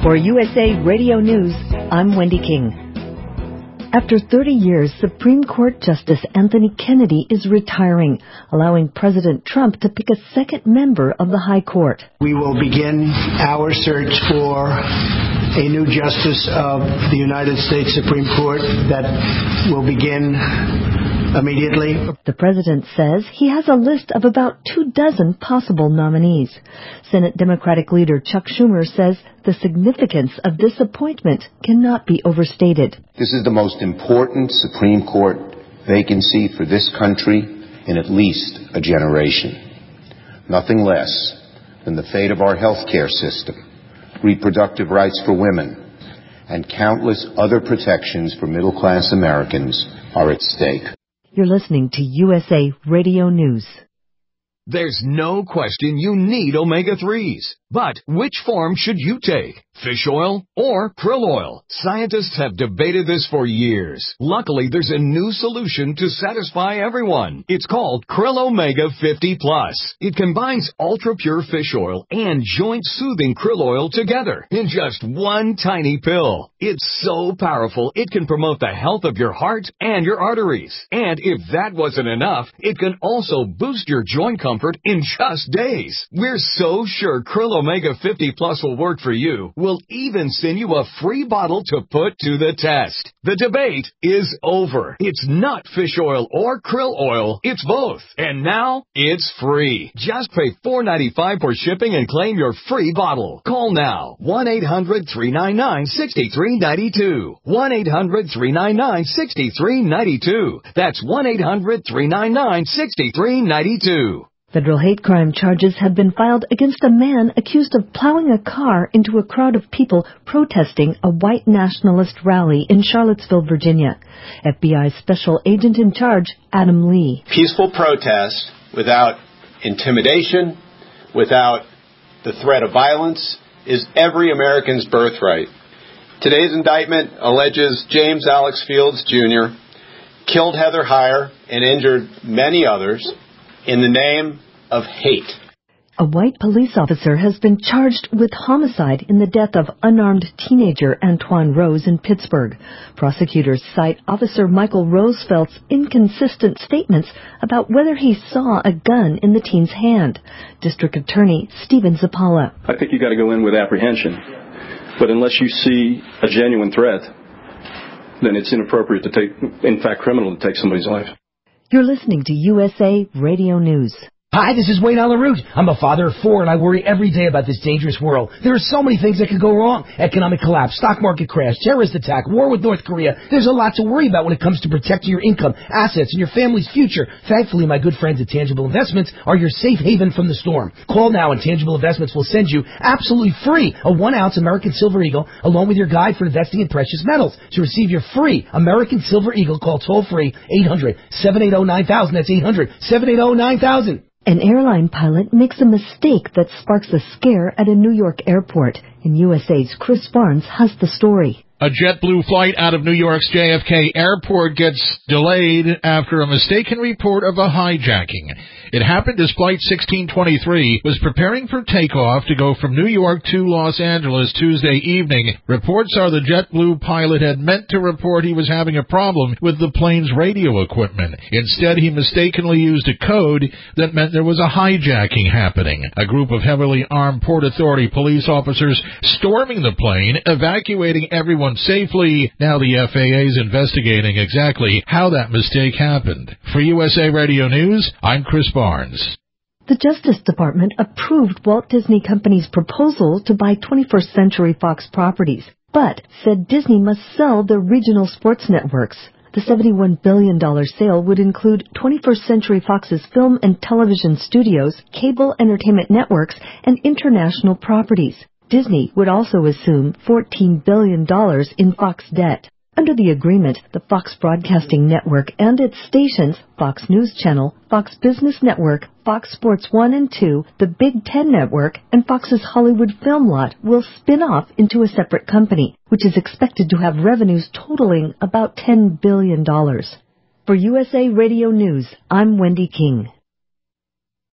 For USA Radio News, I'm Wendy King. After 30 years, Supreme Court Justice Anthony Kennedy is retiring, allowing President Trump to pick a second member of the High Court. We will begin our search for a new justice of the United States Supreme Court that will begin immediately. The president says he has a list of about 24 possible nominees. Senate Democratic leader Chuck Schumer says the significance of this appointment cannot be overstated. This is the most important Supreme Court vacancy for this country in at least a generation. Nothing less than the fate of our health care system, reproductive rights for women, and countless other protections for middle-class Americans are at stake. You're listening to USA Radio News. There's no question you need omega-3s. But which form should you take? Fish oil or krill oil? Scientists have debated this for years. Luckily, there's a new solution to satisfy everyone. It's called Krill Omega 50 Plus. It combines ultra-pure fish oil and joint-soothing krill oil together in just one tiny pill. It's so powerful, it can promote the health of your heart and your arteries. And if that wasn't enough, it can also boost your joint comfort in just days. We're so sure Krill Omega 50 Plus will work for you. We'll even send you a free bottle to put to the test. The debate is over. It's not fish oil or krill oil. It's both. And now it's free. Just pay $4.95 for shipping and claim your free bottle. Call now. 1-800-399-6392. 1-800-399-6392. That's 1-800-399-6392. Federal hate crime charges have been filed against a man accused of plowing a car into a crowd of people protesting a white nationalist rally in Charlottesville, Virginia. FBI Special Agent in Charge, Adam Lee. Peaceful protest without intimidation, without the threat of violence, is every American's birthright. Today's indictment alleges James Alex Fields, Jr. killed Heather Heyer and injured many others in the name of hate. A white police officer has been charged with homicide in the death of unarmed teenager Antoine Rose in Pittsburgh. Prosecutors cite Officer Michael Rosefeld's inconsistent statements about whether he saw a gun in the teen's hand. District Attorney Stephen Zappala. I think you got to go in with apprehension. But unless you see a genuine threat, then it's inappropriate to take, in fact, criminal to take somebody's life. You're listening to USA Radio News. Hi, this is Wayne Alaroot. I'm a father of 4, and I worry every day about this dangerous world. There are so many things that could go wrong. Economic collapse, stock market crash, terrorist attack, war with North Korea. There's a lot to worry about when it comes to protecting your income, assets, and your family's future. Thankfully, my good friends at Tangible Investments are your safe haven from the storm. Call now, and Tangible Investments will send you absolutely free a 1-ounce American Silver Eagle along with your guide for investing in precious metals. To receive your free American Silver Eagle, call toll-free 800-780-9000. That's 800-780-9000. An airline pilot makes a mistake that sparks a scare at a New York airport. And USA's Chris Barnes has the story. A JetBlue flight out of New York's JFK Airport gets delayed after a mistaken report of a hijacking. It happened as Flight 1623 was preparing for takeoff to go from New York to Los Angeles Tuesday evening. Reports are the JetBlue pilot had meant to report he was having a problem with the plane's radio equipment. Instead, he mistakenly used a code that meant there was a hijacking happening. A group of heavily armed Port Authority police officers storming the plane, evacuating everyone safely. Now the FAA is investigating exactly how that mistake happened. For USA Radio News, I'm Chris Barnes. The Justice Department approved Walt Disney Company's proposal to buy 21st Century Fox properties, but said Disney must sell their regional sports networks. The $71 billion sale would include 21st Century Fox's film and television studios, cable entertainment networks, and international properties. Disney would also assume $14 billion in Fox debt. Under the agreement, the Fox Broadcasting Network and its stations, Fox News Channel, Fox Business Network, Fox Sports 1 and 2, the Big Ten Network, and Fox's Hollywood film lot will spin off into a separate company, which is expected to have revenues totaling about $10 billion. For USA Radio News, I'm Wendy King.